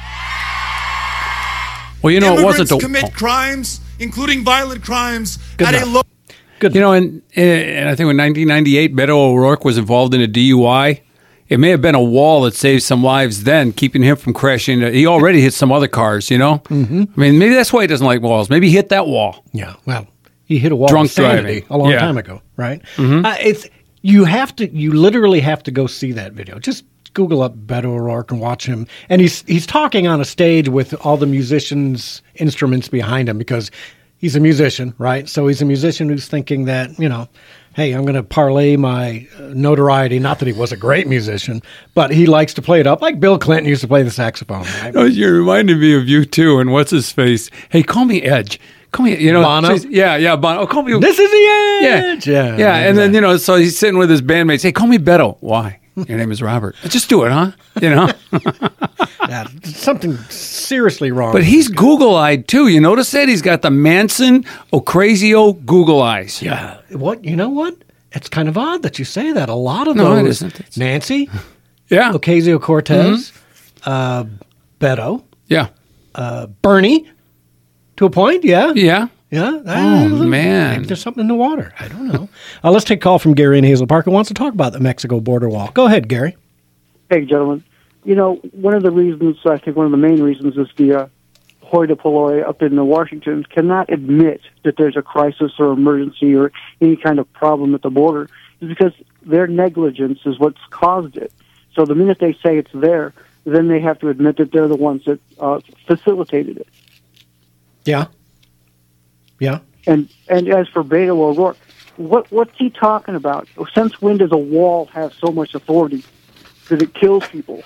Well, you know, it wasn't Immigrants commit crimes, including violent crimes, at a low. Good. You know, and I think in 1998, Beto O'Rourke was involved in a DUI. It may have been a wall that saved some lives then, keeping him from crashing. He already hit some other cars, you know? Mm-hmm. I mean, maybe that's why he doesn't like walls. Maybe he hit that wall. Yeah, well, he hit a wall Drunk of sanity driving. a long Yeah. time ago, right? Mhm. You literally have to go see that video. Just Google up Beto O'Rourke and watch him. And he's talking on a stage with all the musicians' instruments behind him because he's a musician, right? So he's a musician who's thinking that, you know, hey, I'm going to parlay my notoriety. Not that he was a great musician, but he likes to play it up like Bill Clinton used to play the saxophone, right? Oh, you reminded me of you, too, and what's his face? Hey, call me Edge. Call me, you know. Bono? Yeah, Bono. Oh, call me. This is the Edge. Yeah. And then, you know, so he's sitting with his bandmates. Hey, call me Beto. Why? Your name is Robert. Just do it, huh? You know? Yeah, something seriously wrong. But he's Google-eyed, too. You notice that? He's got the Manson Ocasio Google eyes. Yeah. What? You know what? It's kind of odd that you say that. A lot of No, it those. isn't. It's- Nancy. Yeah. Ocasio-Cortez. Beto. Yeah. Bernie. To a point, yeah. Yeah. Yeah. Oh, man. Maybe there's something in the water. I don't know. Let's take a call from Gary in Hazel Park who wants to talk about the Mexico border wall. Go ahead, Gary. Hey, gentlemen. You know, one of the reasons, I think one of the main reasons is the hoi polloi up in Washington cannot admit that there's a crisis or emergency or any kind of problem at the border is because their negligence is what's caused it. So the minute they say it's there, then they have to admit that they're the ones that facilitated it. Yeah. Yeah. And as for Beto O'Rourke, what's he talking about? Since when does a wall have so much authority that it kills people?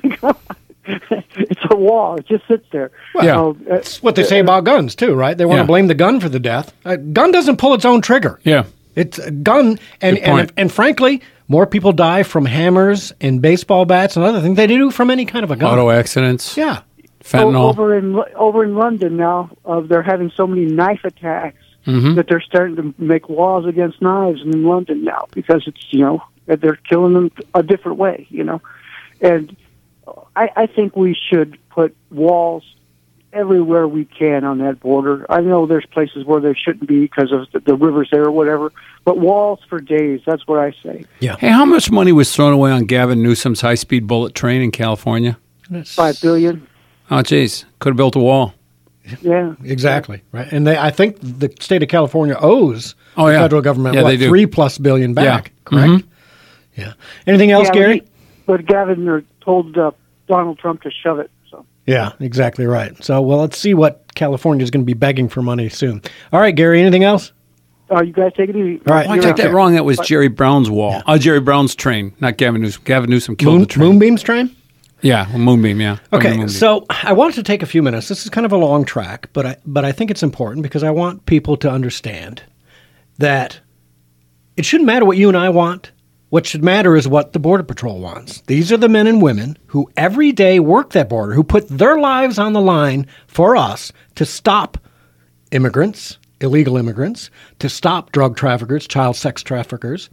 It's a wall. It just sits there. Well, that's what they say about guns, too, right? They want to blame the gun for the death. A gun doesn't pull its own trigger. Yeah. It's a gun. Good point. And frankly, more people die from hammers and baseball bats and other things than they do from any kind of a gun. Auto accidents. Yeah. Fentanyl. Over in London now, they're having so many knife attacks that they're starting to make laws against knives in London now because it's, you know, they're killing them a different way, you know. And I think we should put walls everywhere we can on that border. I know there's places where there shouldn't be because of the rivers there or whatever, but walls for days, that's what I say. Yeah. Hey, how much money was thrown away on Gavin Newsom's high-speed bullet train in California? $5 billion. Oh, geez. Could have built a wall. Yeah. Exactly. Right. And I think the state of California owes Oh, the yeah. federal government, Yeah, they do. $3+ billion back, Yeah. correct? Mhm. Yeah. Anything else, Yeah, Gary? but Gavin told Donald Trump to shove it. So Yeah, exactly right. So, well, let's see what California is going to be begging for money soon. All right, Gary, anything else? You guys take it easy. All right. I took that wrong. That was Jerry Brown's wall. Jerry Brown's train, not Gavin Newsom. Gavin Newsom killed the train. Moonbeam's train? Yeah, Moonbeam, yeah. Okay, Moonbeam. so I wanted to take a few minutes. This is kind of a long track, but I think it's important because I want people to understand that it shouldn't matter what you and I want. What should matter is what the Border Patrol wants. These are the men and women who every day work that border, who put their lives on the line for us to stop immigrants, illegal immigrants, to stop drug traffickers, child sex traffickers,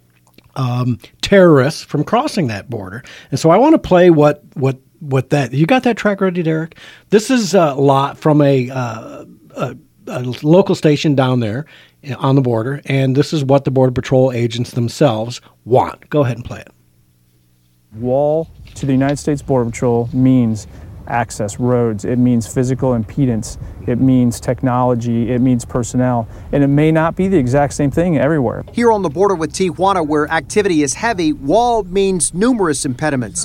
terrorists from crossing that border. And so I want to play what that. You got that track ready, Derek? This is a lot from a local station down there on the border, and this is what the Border Patrol agents themselves want. Go ahead and play it. Wall to the United States Border Patrol means access, roads. It means physical impedance. It means technology. It means personnel. And it may not be the exact same thing everywhere. Here on the border with Tijuana, where activity is heavy, wall means numerous impediments,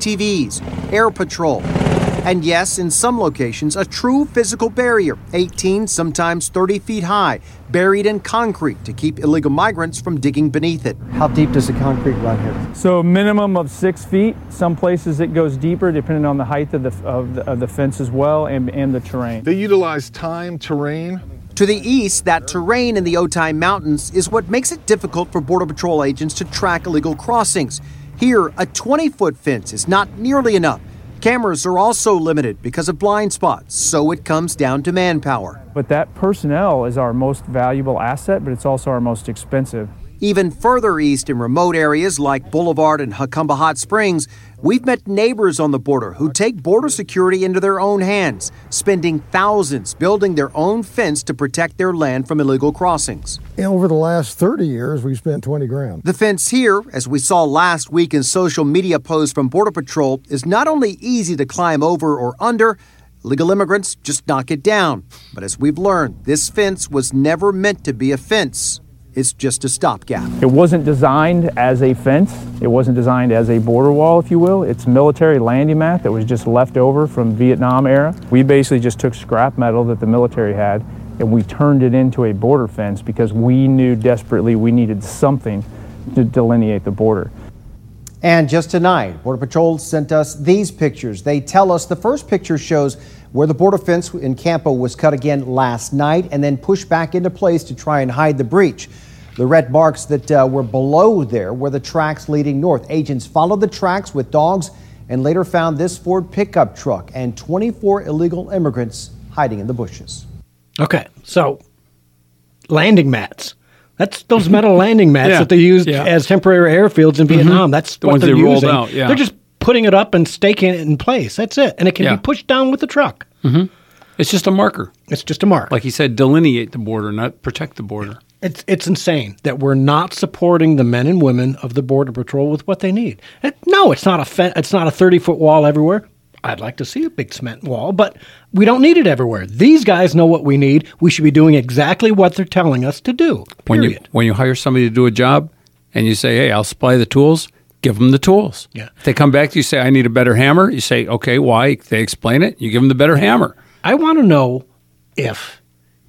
ATVs, air patrol, and yes, in some locations, a true physical barrier, 18, sometimes 30 feet high, buried in concrete to keep illegal migrants from digging beneath it. How deep does the concrete run here? So minimum of 6 feet. Some places it goes deeper, depending on the height of the fence as well, and the terrain. They utilize time, terrain. To the east, that terrain in the Otay Mountains is what makes it difficult for Border Patrol agents to track illegal crossings. Here, a 20-foot fence is not nearly enough. Cameras are also limited because of blind spots, so it comes down to manpower. But that personnel is our most valuable asset, but it's also our most expensive. Even further east in remote areas like Boulevard and Jacumba Hot Springs, we've met neighbors on the border who take border security into their own hands, spending thousands building their own fence to protect their land from illegal crossings. Over the last 30 years, we spent $20,000. The fence here, as we saw last week in social media posts from Border Patrol, is not only easy to climb over or under, illegal immigrants just knock it down. But as we've learned, this fence was never meant to be a fence. It's just a stopgap. It wasn't designed as a fence. It wasn't designed as a border wall, if you will. It's military landing mat that was just left over from Vietnam era. We basically just took scrap metal that the military had and we turned it into a border fence because we knew desperately we needed something to delineate the border. And just tonight, Border Patrol sent us these pictures. They tell us the first picture shows where the border fence in Campo was cut again last night and then pushed back into place to try and hide the breach. The red marks that were below there were the tracks leading north. Agents followed the tracks with dogs and later found this Ford pickup truck and 24 illegal immigrants hiding in the bushes. Okay, so landing mats. That's those metal landing mats that they used as temporary airfields in Vietnam. That's the what ones they're they rolled using. out, They're just putting it up and staking it in place. That's it. And it can be pushed down with the truck. Mm-hmm. It's just a marker. It's just a mark. Like he said, delineate the border, not protect the border. It's insane that we're not supporting the men and women of the Border Patrol with what they need. No, it's not it's not a 30-foot wall everywhere. I'd like to see a big cement wall, but we don't need it everywhere. These guys know what we need. We should be doing exactly what they're telling us to do. Period. When you hire somebody to do a job and you say, hey, I'll supply the tools, give them the tools. Yeah. If they come back to you, say, I need a better hammer, you say, okay, why? They explain it. You give them the better hammer. I want to know if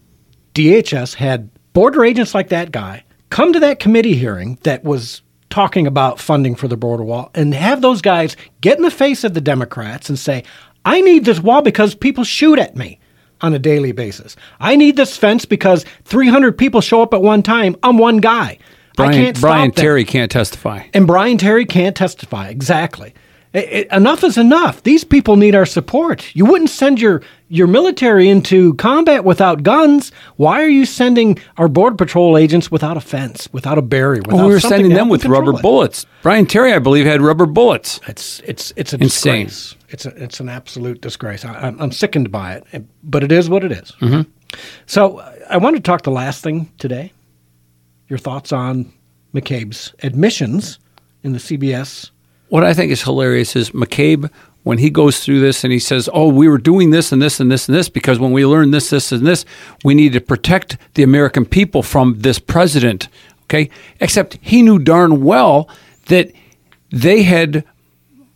DHS had border agents like that guy come to that committee hearing that was talking about funding for the border wall and have those guys get in the face of the Democrats and say, I need this wall because people shoot at me on a daily basis. I need this fence because 300 people show up at one time. I'm one guy. Brian Terry can't testify. And Brian Terry can't testify. Exactly. Enough is enough. These people need our support. You wouldn't send your military into combat without guns. Why are you sending our Border Patrol agents without a fence, without a barrier? Well, we were sending them with rubber bullets. Brian Terry, I believe, had rubber bullets. It's a disgrace. It's an absolute disgrace. I'm sickened by it, but it is what it is. Mm-hmm. So I want to talk the last thing today. Your thoughts on McCabe's admissions in the CBS. What I think is hilarious is McCabe, when he goes through this and he says, oh, we were doing this and this and this and this because when we learned this, this, and this, we need to protect the American people from this president, okay? Except he knew darn well that they had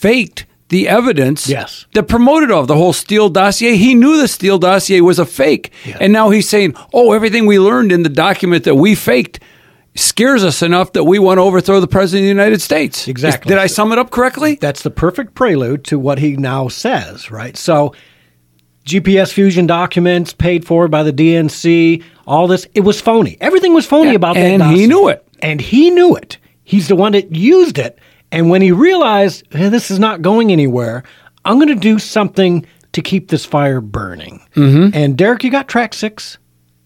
faked the evidence yes. that promoted all the whole Steele dossier. He knew the Steele dossier was a fake. Yeah. And now he's saying, everything we learned in the document that we faked scares us enough that we want to overthrow the President of the United States. Exactly. Did I sum it up correctly? That's the perfect prelude to what he now says, right? So GPS fusion documents paid for by the DNC, all this, it was phony. Everything was phony about that and dossier. he knew it. And he knew it. He's the one that used it. And when he realized, hey, this is not going anywhere, I'm going to do something to keep this fire burning. Mm-hmm. And Derek, you got track 6?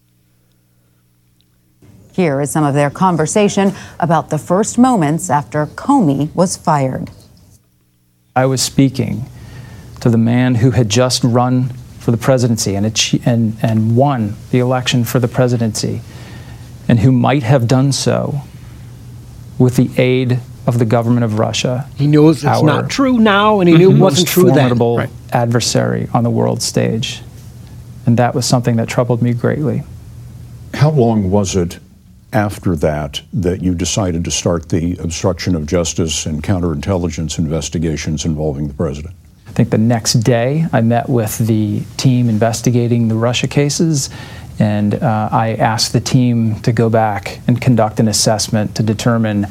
Here is some of their conversation about the first moments after Comey was fired. I was speaking to the man who had just run for the presidency and won the election for the presidency, and who might have done so with the aid of the government of Russia. He knows it's not true now, and he knew it wasn't true then. Formidable adversary on the world stage. And that was something that troubled me greatly. How long was it after that you decided to start the obstruction of justice and counterintelligence investigations involving the president? I think the next day I met with the team investigating the Russia cases, and I asked the team to go back and conduct an assessment to determine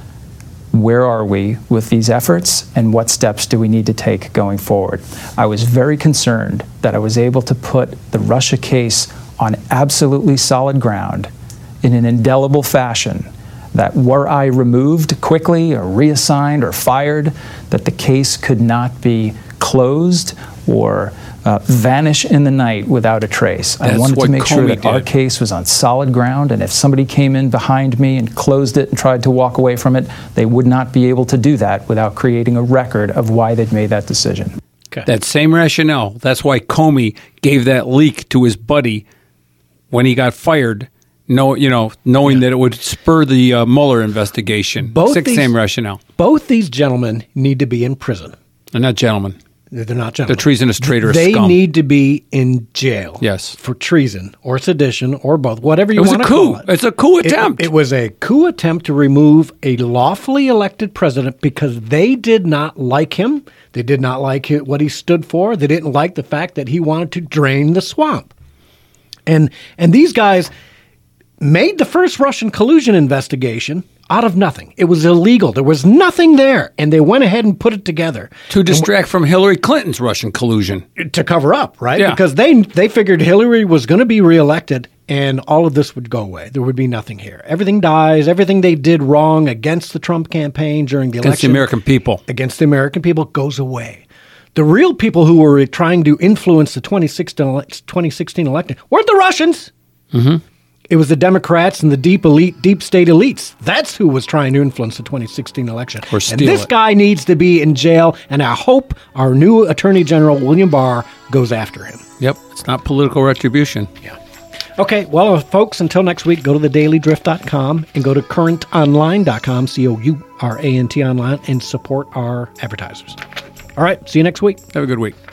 where are we with these efforts and what steps do we need to take going forward. I was very concerned that I was able to put the Russia case on absolutely solid ground in an indelible fashion, that were I removed quickly or reassigned or fired, that the case could not be closed or vanish in the night without a trace. I wanted to make sure that our case was on solid ground, and if somebody came in behind me and closed it and tried to walk away from it, they would not be able to do that without creating a record of why they'd made that decision. Okay. That same rationale, that's why Comey gave that leak to his buddy when he got fired, knowing that it would spur the Mueller investigation. Same rationale. Both these gentlemen need to be in prison. They're not gentlemen. They're not gentlemen. They're treasonous, traitorous They scum. need to be in jail. Yes. For treason or sedition or both, whatever you want to call call it. It's a coup attempt. It was a coup attempt to remove a lawfully elected president because they did not like him. They did not like what he stood for. They didn't like the fact that he wanted to drain the swamp. And these guys made the first Russian collusion investigation out of nothing. It was illegal. There was nothing there. And they went ahead and put it together. To distract from Hillary Clinton's Russian collusion. To cover up, right? Yeah. Because they figured Hillary was going to be reelected and all of this would go away. There would be nothing here. Everything dies. Everything they did wrong against the Trump campaign during the election. Against the American people. Against the American people goes away. The real people who were trying to influence the 2016 election weren't the Russians. Mm-hmm. It was the Democrats and the deep state elites. That's who was trying to influence the 2016 election. Or steal and this guy needs to be in jail, and I hope our new Attorney General, William Barr, goes after him. Yep, it's not political retribution. Yeah. Okay, well, folks, until next week, go to thedailydrift.com and go to currentonline.com, COURANT online, and support our advertisers. All right, see you next week. Have a good week.